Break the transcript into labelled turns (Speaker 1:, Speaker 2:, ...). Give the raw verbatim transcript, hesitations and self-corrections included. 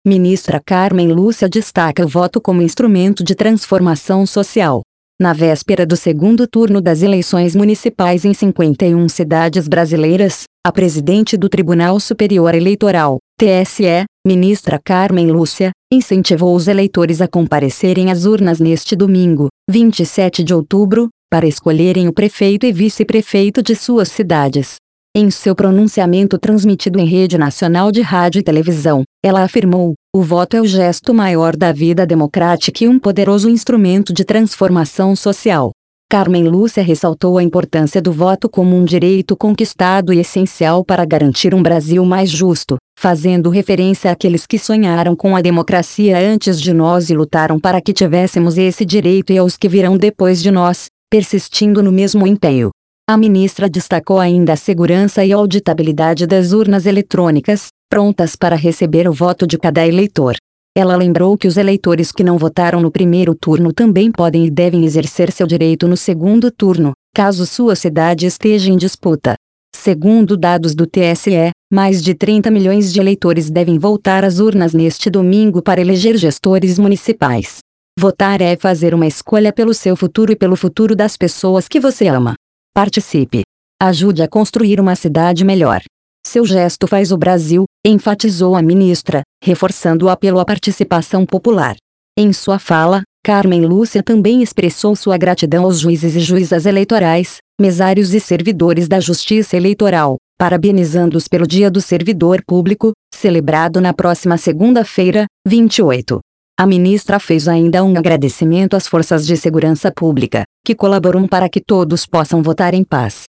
Speaker 1: Ministra Carmen Lúcia destaca o voto como instrumento de transformação social. Na véspera do segundo turno das eleições municipais em cinquenta e uma cidades brasileiras, a presidente do Tribunal Superior Eleitoral, T S E, ministra Carmen Lúcia, incentivou os eleitores a comparecerem às urnas neste domingo, vinte e sete de outubro, para escolherem o prefeito e vice-prefeito de suas cidades. Em seu pronunciamento transmitido em rede nacional de rádio e televisão, ela afirmou: "O voto é o gesto maior da vida democrática e um poderoso instrumento de transformação social." Carmen Lúcia ressaltou a importância do voto como um direito conquistado e essencial para garantir um Brasil mais justo, fazendo referência àqueles que sonharam com a democracia antes de nós e lutaram para que tivéssemos esse direito, e aos que virão depois de nós, persistindo no mesmo empenho. A ministra destacou ainda a segurança e auditabilidade das urnas eletrônicas, prontas para receber o voto de cada eleitor. Ela lembrou que os eleitores que não votaram no primeiro turno também podem e devem exercer seu direito no segundo turno, caso sua cidade esteja em disputa. Segundo dados do T S E, mais de trinta milhões de eleitores devem voltar às urnas neste domingo para eleger gestores municipais. Votar é fazer uma escolha pelo seu futuro e pelo futuro das pessoas que você ama. Participe. Ajude a construir uma cidade melhor. Seu gesto faz o Brasil, enfatizou a ministra, reforçando o apelo à participação popular. Em sua fala, Carmen Lúcia também expressou sua gratidão aos juízes e juízas eleitorais, mesários e servidores da Justiça Eleitoral, parabenizando-os pelo Dia do Servidor Público, celebrado na próxima segunda-feira, vinte e oito. A ministra fez ainda um agradecimento às forças de segurança pública, que colaboram para que todos possam votar em paz.